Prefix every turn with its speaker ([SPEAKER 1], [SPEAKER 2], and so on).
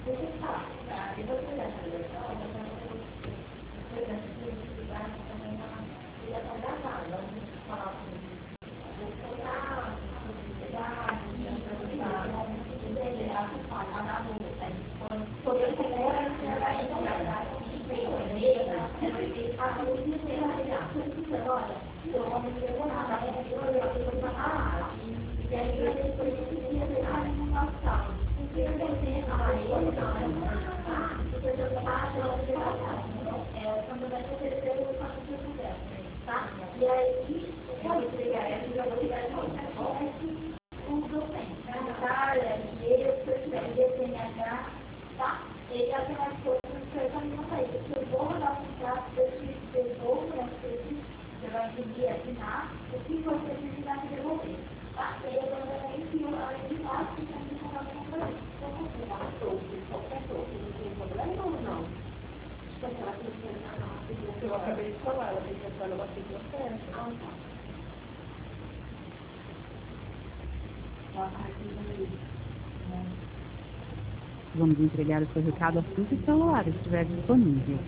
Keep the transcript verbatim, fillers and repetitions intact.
[SPEAKER 1] Eu acabei de falar, ela tem que entrar numa sigla certa.
[SPEAKER 2] Vamos entregar o seu recado assim que o celular estiver disponível.